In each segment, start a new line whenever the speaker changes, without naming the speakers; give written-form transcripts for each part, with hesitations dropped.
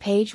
Page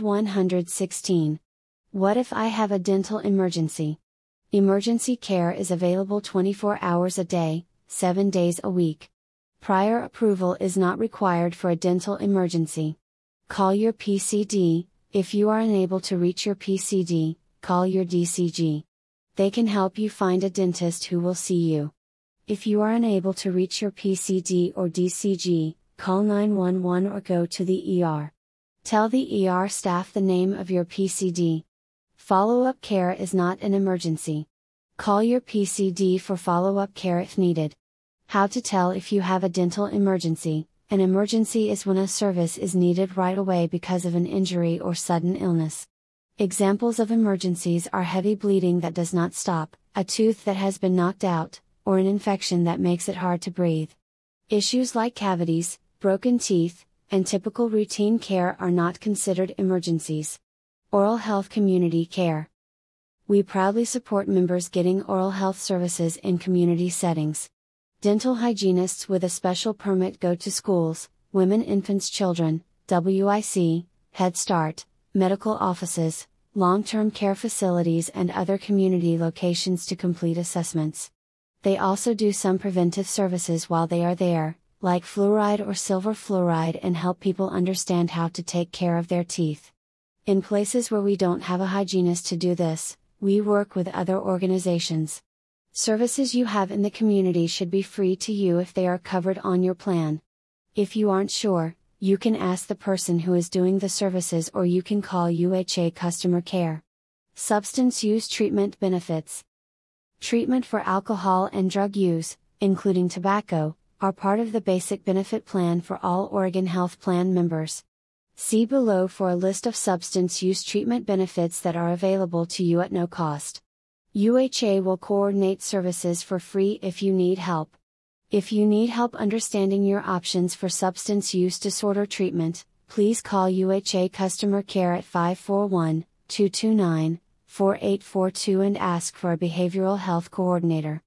116. What if I have a dental emergency? Emergency care is available 24 hours a day, 7 days a week. Prior approval is not required for a dental emergency. Call your PCD. If you are unable to reach your PCD, call your DCG. They can help you find a dentist who will see you. If you are unable to reach your PCD or DCG, call 911 or go to the ER. Tell the ER staff the name of your PCD. Follow-up care is not an emergency. Call your PCD for follow-up care if needed. How to tell if you have a dental emergency. An emergency is when a service is needed right away because of an injury or sudden illness. Examples of emergencies are heavy bleeding that does not stop, a tooth that has been knocked out, or an infection that makes it hard to breathe. Issues like cavities, broken teeth, and typical routine care are not considered emergencies. Oral health community care. We proudly support members getting oral health services in community settings. Dental hygienists with a special permit go to schools, women, infants, children, WIC, Head Start, medical offices, long-term care facilities, and other community locations to complete assessments. They also do some preventive services while they are there, like fluoride or silver fluoride, and help people understand how to take care of their teeth. In places where we don't have a hygienist to do this, we work with other organizations. Services you have in the community should be free to you if they are covered on your plan. If you aren't sure, you can ask the person who is doing the services, or you can call UHA customer care. Substance use treatment benefits. Treatment for alcohol and drug use, including tobacco, are part of the basic benefit plan for all Oregon Health Plan members. See below for a list of substance use treatment benefits that are available to you at no cost. UHA will coordinate services for free if you need help. If you need help understanding your options for substance use disorder treatment, please call UHA customer care at 541-229-4842 and ask for a behavioral health coordinator.